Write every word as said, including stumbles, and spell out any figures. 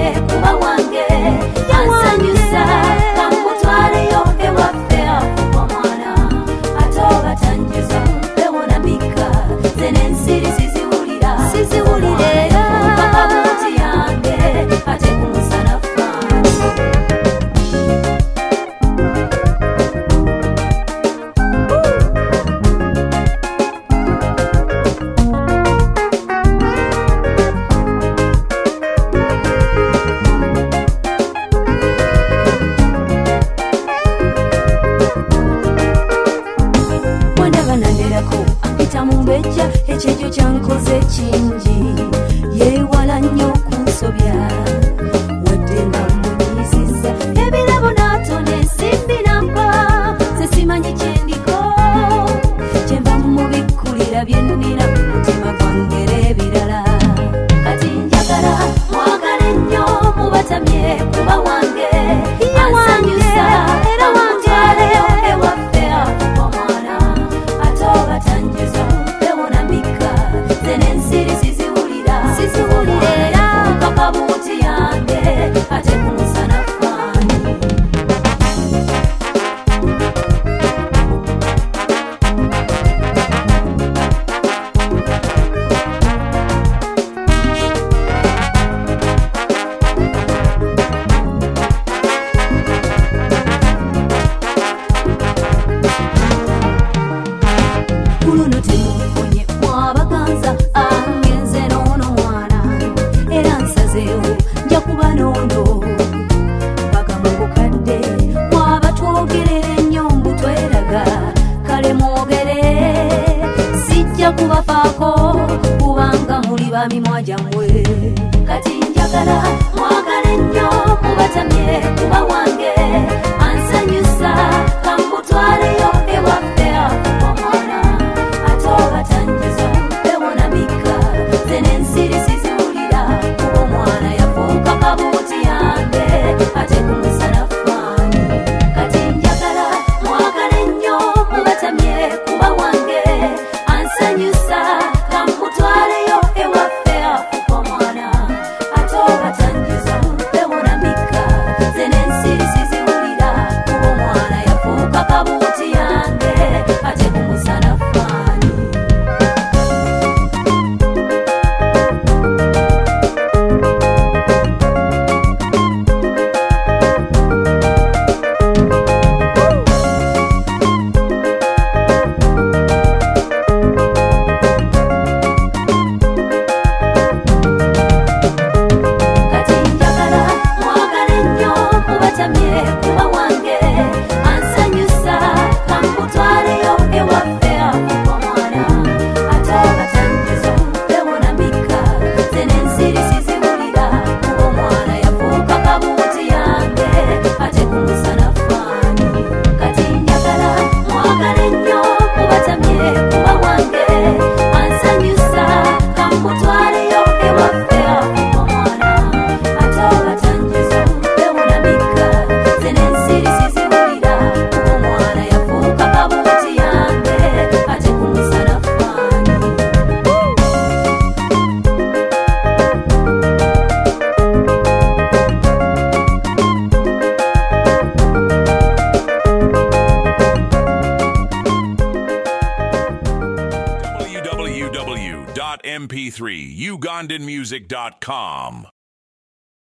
kuba wange ansanyusa kamutwaleyo ewaffe afuba omwana ate oba tanjuza bewona mika ze n'ensiri siziwulira siziwulira kabuuti yange ate kumusana fani mumbejja ekyejo kyankoze kingi yeewala nnyo kunsobya wadde nga munyiziza ebirabo n'atona ensimbi namba sesimanyi kyendiko kyenva mubikkulira byennina mu mutima gwangera ebirala kati njagala mwagale nnyo mubatamye kuba wange ansanyusa era wantwaleyo ewaffe afuba omwana ate oba tanjuza kabuuti yange ate kumusana fani kulono temufunye mwabaganza angenze noono mwana era nsazeewo nja kuba noono paka mu bukadde mwaba twogerera ennyo mbu tweraga kale mwogere sijja kubafaako kubanga muli bamimwa gyammwe kati njagala mwagale nnyo mubatamye kuba wange ansanyusa kamutwaleyo ewaffe afuba omwana ate oba tanjuza bewona mika ze n'ensiri siziwulira kuba omwana yafuuka kabuuti yange ate kumusana fani kati njagala mwagale nnyo mubatamye kuba wange ansanyusa kamutwaleyo ewaffe afuba omwana ate oba tanjuza bewona mika ze n'ensiri siziwulira kuba omwana yafuuka kabuuti yange ate kumusana fani kuba wange ansanyusa kamutwaleyo ewaffe afuba omwana ate oba tanjuza bewona mika ze n'ensiri siziwulira kuba omwana yafuuka kabuuti yange ate kumusana fani kati njagala mwagale nnyo mubatamye kuba wange ansanyusa kamutwaleyo ewaffe afuba omwana ate oba tanjuza bewona mika ze n'ensiri siziwulira kuba omwana yafuuka kabuuti yange ate kumusana fani w w w dot m p three ugandan music dot com